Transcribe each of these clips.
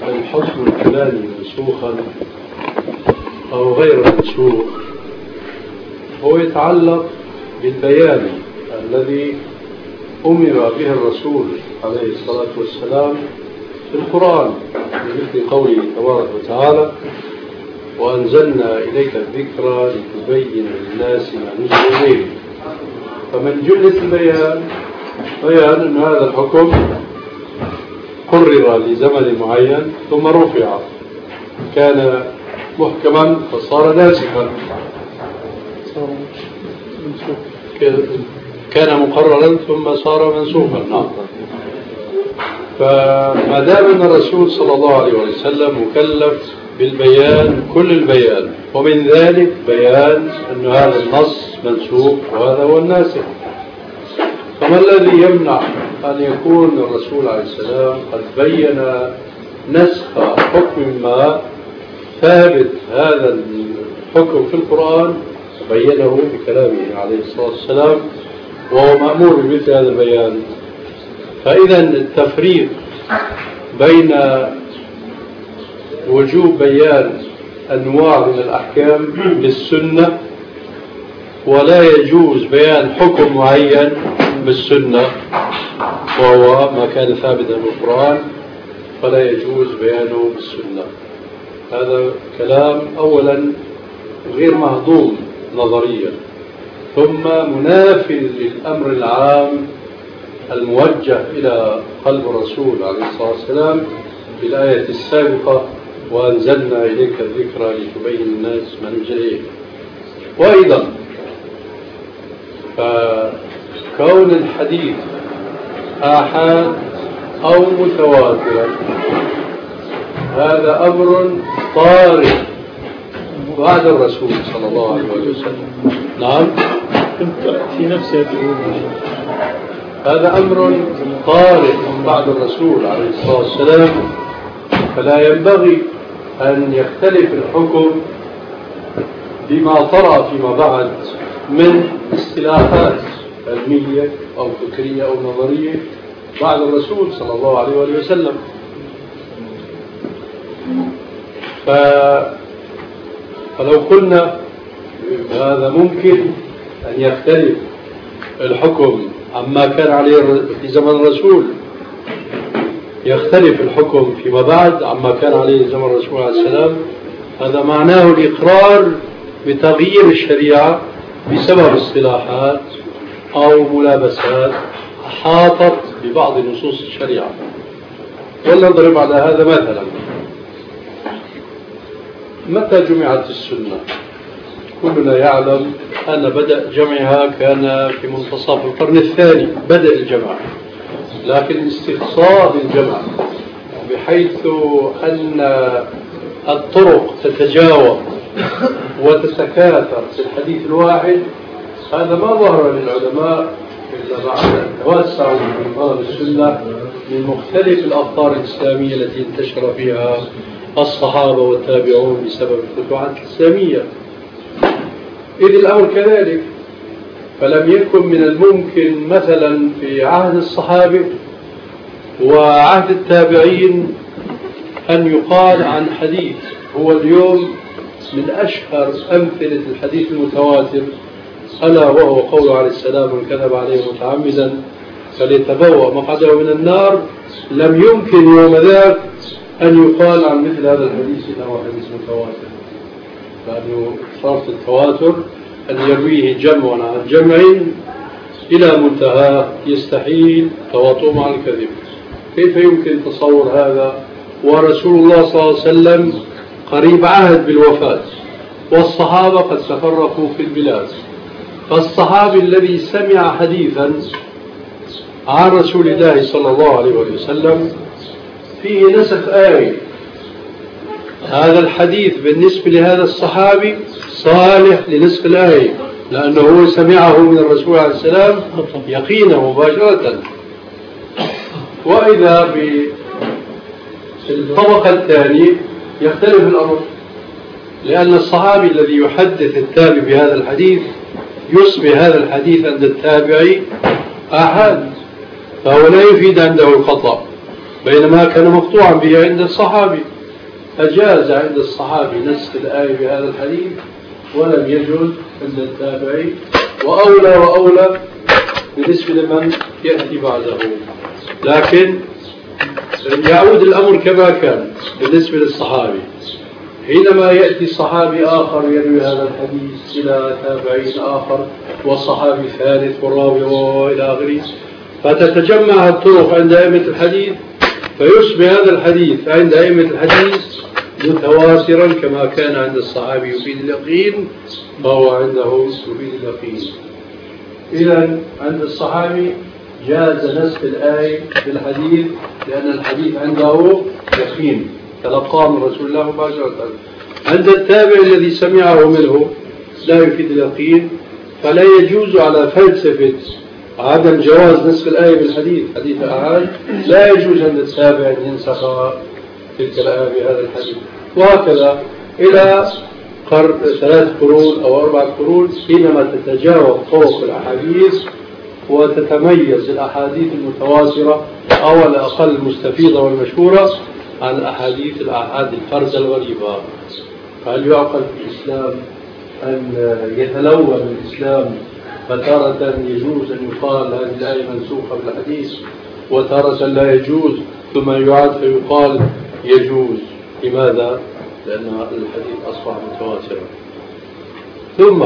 الحكم الفلاني منسوخا أو غير منسوخ هو يتعلق بالبيان الذي أمر به الرسول عليه الصلاة والسلام في القرآن بمثل قوله تبارك وتعالى: وأنزلنا إليك الذكرى لتبين للناس ما نزل إليهم. فمن جملة البيان بيان أن هذا الحكم قرر لزمن معين ثم رفع، كان محكما فصار ناسخا، كان مقررا ثم صار منسوخا. نعم. فما دام أن الرسول صلى الله عليه وسلم مكلف بالبيان كل البيان، ومن ذلك بيان أن هذا النص منسوخ وهذا هو الناسخ، فما الذي يمنع أن يكون الرسول عليه السلام قد بين نسخ حكم ما ثابت هذا الحكم في القرآن بينه بكلامه عليه الصلاة والسلام وهو مأمور بمثل هذا البيان؟ فإذا التفريق بين وجوب بيان أنواع من الأحكام بالسنة ولا يجوز بيان حكم معين بالسنة وهو ما كان ثابتا في القرآن فلا يجوز بيانه بالسنة، هذا كلام أولا غير مهضوم نظريا، ثم مناف للأمر العام الموجه إلى قلب الرسول عليه الصلاة والسلام في الآية السابقة: وأنزلنا إليك الذكرى لتبين الناس ما نزل إليهم. وأيضا فكون الحديث آحاد أو متواترا هذا أمر طارئ بعد الرسول صلى الله عليه وسلم. نعم، في نفسه هذا أمر طارئ بعد الرسول عليه الصلاة والسلام، فلا ينبغي أن يختلف الحكم بما طرأ فيما بعد من اصطلاحات علمية أو فكرية أو نظرية بعد الرسول صلى الله عليه وسلم. فلو قلنا هذا ممكن أن يختلف الحكم عما كان عليه في زمن الرسول، يختلف الحكم فيما بعد عما كان عليه زمن الرسول عليه السلام، هذا معناه الإقرار بتغيير الشريعة بسبب اصطلاحات أو ملابسات أحاطت ببعض نصوص الشريعة. ولنضرب على هذا مثلا: متى جمعت السنة؟ كلنا يعلم أن بدأ جمعها كان في منتصف القرن الثاني، بدأ الجمع، لكن استقصاء الجمع بحيث أن الطرق تتجاوب وتتكاثر في الحديث الواحد، هذا ما ظهر للعلماء إلا بعد أن توسعوا في طلب السنة من مختلف الأقطار الإسلامية التي انتشر فيها الصحابة والتابعون بسبب الفتوحات الإسلامية. إذ الأمر كذلك، فلم يكن من الممكن مثلا في عهد الصحابة وعهد التابعين أن يقال عن حديث هو اليوم من أشهر أمثلة الحديث المتواتر، ألا وهو قول عليه السلام: من كذب عليه متعمدا فليتبوأ مقعده من النار. لم يمكن يوم ذاك أن يقال عن مثل هذا الحديث إنه حديث متواتر، لأنه صارت التواتر أن يرويه جمع عن جمع إلى منتهى يستحيل تواطؤ مع الكذب. كيف يمكن تصور هذا ورسول الله صلى الله عليه وسلم قريب عهد بالوفاة والصحابة قد تفرقوا في البلاد؟ فالصحابي الذي سمع حديثا عن رسول الله صلى الله عليه وسلم فيه نسخ آية، هذا الحديث بالنسبة لهذا الصحابي صالح لنسخ الآية لأنه هو سمعه من الرسول عليه السلام يقينا مباشرة. وإذا بالطبقة الثانية يختلف الأمر، لأن الصحابي الذي يحدث التابع بهذا الحديث يصبح هذا الحديث عند التابعي آحاد، فهو لا يفيد عنده الخطأ بينما كان مقطوعا به عند الصحابي. أجاز عند الصحابي نسخ الآية بهذا الحديث ولم يجوز عند التابعي، وأولى بالنسبة لمن يأتي بعده. لكن يعود الأمر كما كان بالنسبة للصحابي. حينما يأتي صحابي آخر يروي هذا الحديث إلى تابعين آخر وصحابي ثالث ورابع وإلى آخره، فتتجمع الطرق عند أئمة الحديث فيصبح هذا الحديث عند أئمة الحديث متواترا كما كان عند الصحابي يفيد اليقين، فهو عنده يفيد اليقين. إذا عند الصحابي جاز نسخ الآية بالحديث لأن الحديث عنده يقين تلقاه من رسول الله مباشرة. عند التابع الذي سمعه منه لا يفيد اليقين، فلا يجوز على فلسفة عدم جواز نسخ الآية بالحديث حديث أحد، لا يجوز عند التابع أن ينسخ تلك الآية بهذا الحديث. وهكذا إلى 3 قرون أو 4 قرون حينما تتجاوز طرق الأحاديث وتتميز الأحاديث المتواترة أو على الأقل المستفيضة والمشهورة عن أحاديث الآحاد الفرد الغريبة. فهل يعقل في الإسلام أن يتلون الإسلام فتارة يجوز أن يقال هذه الآية منسوخة بالحديث وتارة لا يجوز ثم يعاد فيقال يجوز؟ لماذا؟ لأن الحديث أصبح متواترا. ثم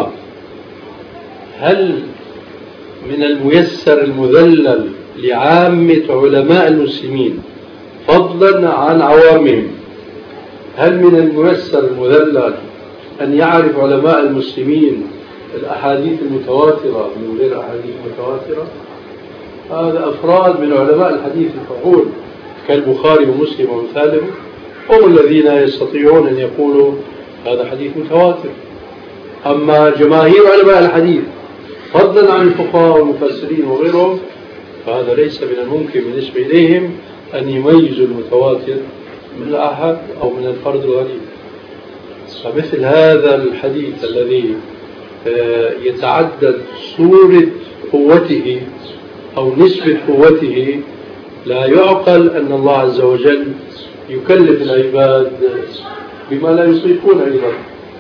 هل من الميسر المذلل لعامة علماء المسلمين فضلا عن عوامهم، هل من الميسر المذلل أن يعرف علماء المسلمين الأحاديث المتواترة من غير الأحاديث المتواترة؟ هذا أفراد من علماء الحديث الفحول كالبخاري ومسلم ومثالهم هم الذين يستطيعون أن يقولوا هذا حديث متواتر. أما جماهير علماء الحديث فضلا عن الفقهاء والمفسرين وغيرهم فهذا ليس من الممكن بالنسبة إليهم أن يميزوا المتواتر من الآحاد أو من الفرد الغريب. فمثل هذا الحديث الذي يتعدد صورة قوته أو نسبة قوته لا يعقل أن الله عز وجل يكلف العباد بما لا يطيقون أيضا.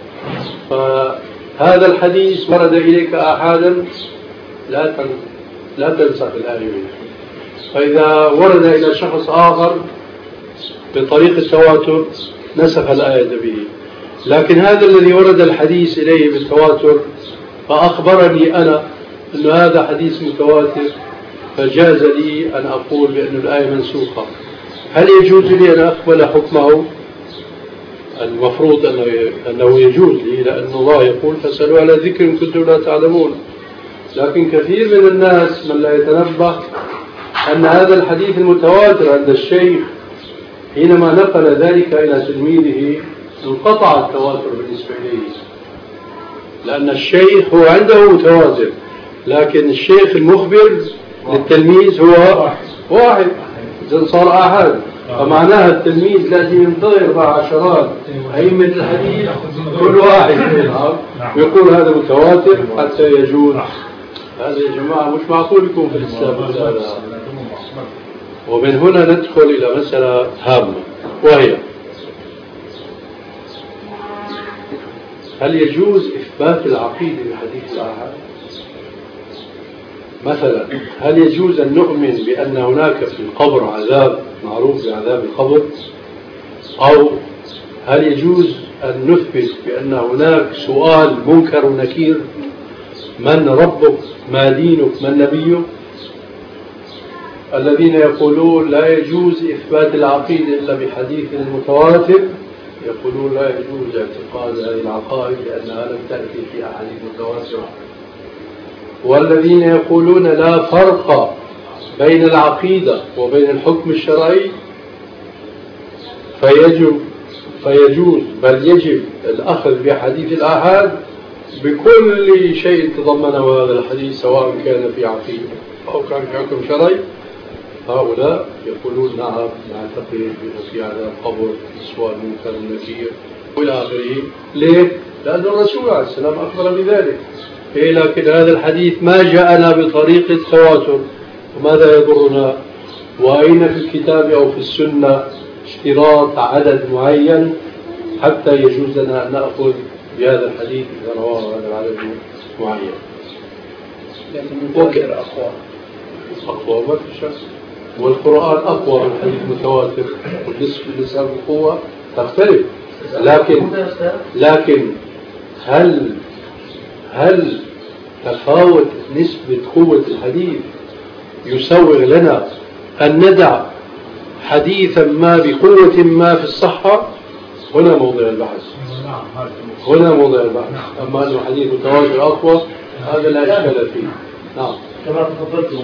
فهذا الحديث ورد إليك آحادا لا تنسخ الآية منه، فإذا ورد إلى شخص آخر بطريق التواتر نسخ الآية به. لكن هذا الذي ورد الحديث إليه بالتواتر فأخبرني أنا أن هذا حديث متواتر فجاز لي أن أقول بأن الآية منسوخة، هل يجوز لي أن أقبل حكمه؟ المفروض أنه يجوز لي، لأن الله يقول فاسألوا على ذكر إن كنتم لا تعلمون. لكن كثير من الناس من لا يتنبه أن هذا الحديث المتواتر عند الشيخ حينما نقل ذلك إلى تلميذه انقطع التواتر بالنسبة إليه، لأن الشيخ هو عنده متواتر لكن الشيخ المخبر للتلميذ هو واحد، إذن صار آحاد. فمعناها التلميذ لازم ينتظر مع عشرات أئمة الحديث كل واحد ويقول هذا متواتر حتى يجوز. هذا يا جماعة مش معقول يكون في الإسلام. ومن هنا ندخل إلى مسألة هامة، وهي هل يجوز إثبات العقيدة بحديث الآحاد؟ مثلا هل يجوز أن نؤمن بأن هناك في القبر عذاب معروف بعذاب القبر؟ أو هل يجوز أن نثبت بأن هناك سؤال منكر ونكير؟ من ربك؟ ما دينك؟ من نبيك؟ الذين يقولون لا يجوز إثبات العقيدة إلا بحديث متواتر يقولون لا يجوز اعتقاد هذه العقائد لأنها لم تأتي في أحاديث متواترة. والذين يقولون لا فرق بين العقيدة وبين الحكم الشرعي فيجوز بل يجب الأخذ بحديث الآحاد بكل شيء تضمنه هذا الحديث سواء كان في عقيدة أو كان في حكم شرعي. هؤلاء يقولون نعم نعتقد بأن في عذاب قبر سؤال منكر ونكير وإلى آخره. ليه؟ لأن الرسول عليه السلام أخبر بذلك. لكن هذا الحديث ما جاءنا بطريق التواتر، وماذا يضرنا؟ وأين في الكتاب أو في السنة اشتراط عدد معين حتى يجوز لنا أن نأخذ بهذا الحديث إذا رواه هذا العدد معين؟ لكن أقوى ما في شك، والقرآن أقوى من الحديث المتواتر، والنسبة بالقوة تختلف. لكن هل تفاوت نسبة قوة الحديث يسوغ لنا أن ندع حديثا ما بقوة ما في الصحة؟ هنا موضع البحث. أما أنه حديث متواتر أقوى هذا لا إشكال فيه. نعم. كما تفضلتم،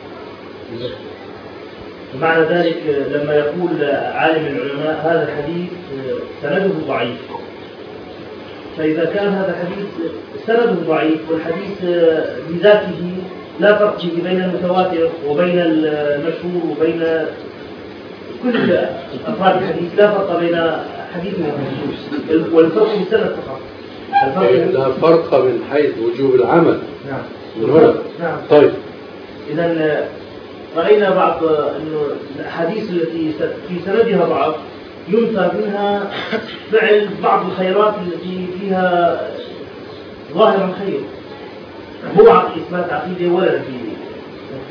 معنى ذلك لما يقول عالم العلماء هذا الحديث سنده ضعيف، فإذا كان هذا الحديث سنده ضعيف والحديث بذاته لا فرق فيه بين المتواتر وبين المشهور وبين كل أفراد الحديث، لا فرق بين حديث وحديث، والفرق في السند فقط. لا فرق من حيث وجوب العمل. نعم. من هنا. نعم. طيب. إذا رأينا بعض إنه الأحاديث التي في سندها ضعف ينفى منها فعل بعض الخيرات التي فيها ظاهر الخير، هو إثبات عقيدة ولا في